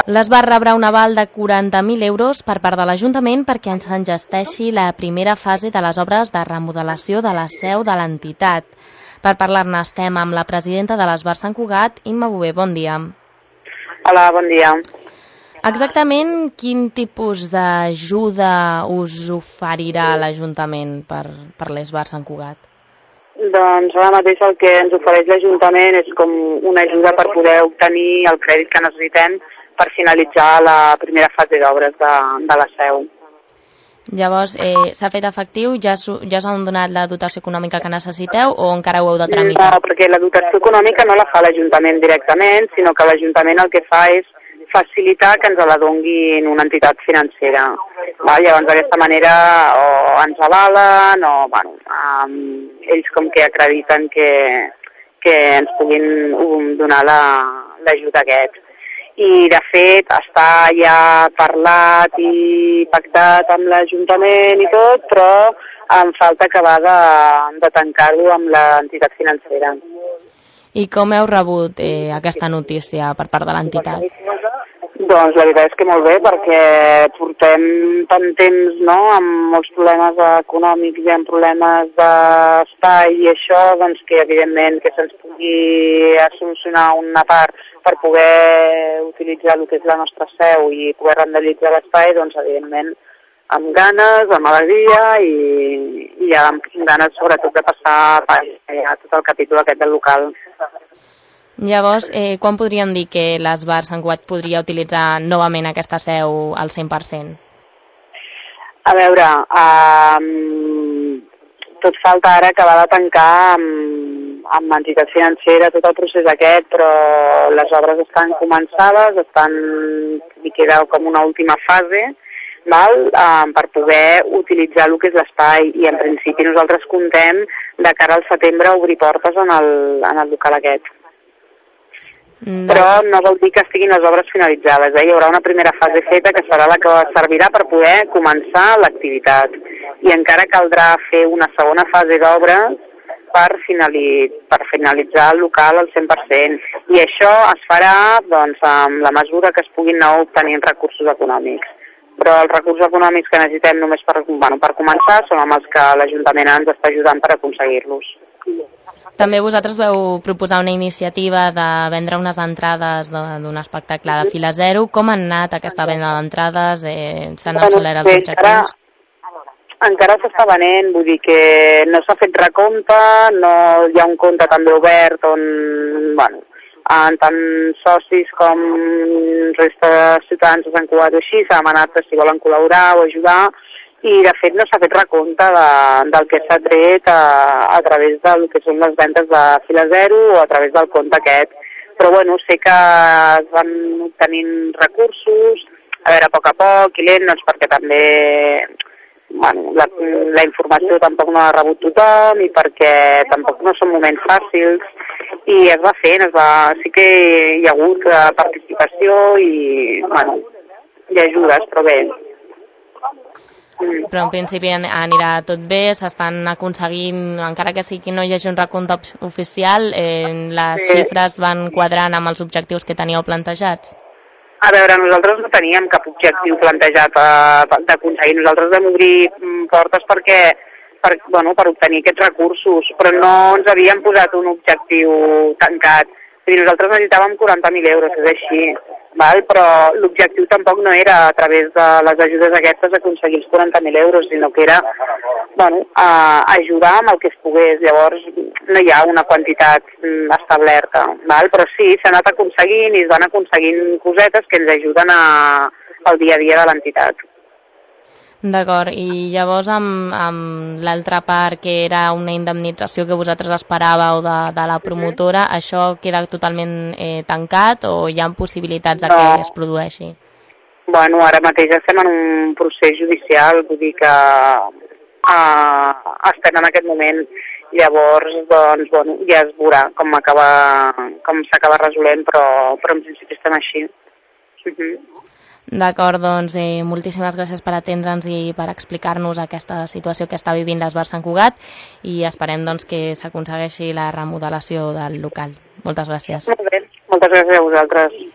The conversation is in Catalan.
L'Esbar rebrà un aval de 40.000 euros per part de l'Ajuntament perquè s'engesteixi la primera fase de les obres de remodelació de la seu de l'entitat. Per parlar-ne estem amb la presidenta de l'Esbar Sant Cugat, Imma Bové. Bon dia. Hola, bon dia. Exactament quin tipus d'ajuda us oferirà l'Ajuntament per l'Esbar Sant Cugat? Doncs ara mateix el que ens ofereix l'Ajuntament és com una ajuda per poder obtenir el crèdit que necessitem per finalitzar la primera fase d'obres de la seu. Llavors, s'ha fet efectiu? Ja us han donat la dotació econòmica que necessiteu o encara ho heu de tramitar? No, perquè la dotació econòmica no la fa l'Ajuntament directament, sinó que l'Ajuntament el que fa és facilitar que ens la donguin una entitat financera. Llavors, d'aquesta manera, o ens avalen, o ells com que acrediten que ens puguin donar l'ajut aquest. I, de fet, està ja parlat i pactat amb l'Ajuntament i tot, però em falta acabar de tancar-ho amb l'entitat financera. I com heu rebut aquesta notícia per part de l'entitat? Doncs la veritat és que molt bé, perquè portem tant temps amb molts problemes econòmics i amb problemes d'espai i això, doncs que evidentment que se'ns pugui solucionar una part per poder utilitzar el que és la nostra seu i poder rendibilitzar l'espai, doncs evidentment amb ganes, amb alegria i amb ganes sobretot de passar a tot el capítol aquest del local. Llavors, quan podríem dir que l'Esbar Sant Cugat podria utilitzar novament aquesta seu al 100%? A veure, tot falta ara acabar de tancar amb entitat financera tot el procés aquest, però les obres estan començades, i queda com una última fase, per poder utilitzar el que és l'espai, i en principi nosaltres contem de cara al setembre a obrir portes en el local aquest. Però no vol dir que estiguin les obres finalitzades. Hi haurà una primera fase feta que serà la que servirà per poder començar l'activitat. I encara caldrà fer una segona fase d'obres per finalitzar el local al 100%. I això es farà amb la mesura que es puguin anar obtenint recursos econòmics. Però els recursos econòmics que necessitem només per començar són els que l'Ajuntament ens està ajudant per aconseguir-los. També vosaltres veu proposar una iniciativa de vendre unes entrades d'un espectacle de Fila Zero. Com ha anat aquesta venda d'entrades? S'han assolit els objectius? Encara s'està venent, vull dir que no s'ha fet recompte, no hi ha un compte també obert on, tant socis com resta de ciutadans de Sant Cugat o així s'ha demanat si volen col·laborar o ajudar. I, de fet, no s'ha fet recompte del que s'ha tret a través del que són les ventes de Fila Zero o a través del compte aquest. Però, sé que es van obtenint recursos, a poc a poc, i lent, perquè també la informació tampoc no ha rebut tothom i perquè tampoc no són moments fàcils. I es va fent, sí que hi ha hagut participació i ajudes, però bé. Però en principi anirà tot bé, s'estan aconseguint, encara que sí que no hi hagi un recompte oficial, les xifres van quadrant amb els objectius que teníeu plantejats? A veure, nosaltres no teníem cap objectiu plantejat d'aconseguir. Nosaltres vam obrir portes per obtenir aquests recursos, però no ens havíem posat un objectiu tancat. Nosaltres necessitàvem 40.000 euros, és així. Però l'objectiu tampoc no era a través de les ajudes aquestes aconseguir els 40.000 euros, sinó que era ajudar amb el que es pogués. Llavors no hi ha una quantitat establerta, però sí, s'ha anat aconseguint i es van aconseguint cosetes que ens ajuden al dia a dia de l'entitat. D'acord, i llavors amb l'altra part que era una indemnització que vosaltres esperàveu de la promotora, això queda totalment tancat o hi ha possibilitats que es produeixi? Ara mateix estem en un procés judicial, vull dir que estem en aquest moment, llavors ja es veurà com s'acaba resolent, però en principi estem així. D'acord, doncs moltíssimes gràcies per atendre'ns i per explicar-nos aquesta situació que està vivint l'Esbar Sant Cugat i esperem que s'aconsegueixi la remodelació del local. Moltes gràcies. Molt bé, moltes gràcies a vosaltres.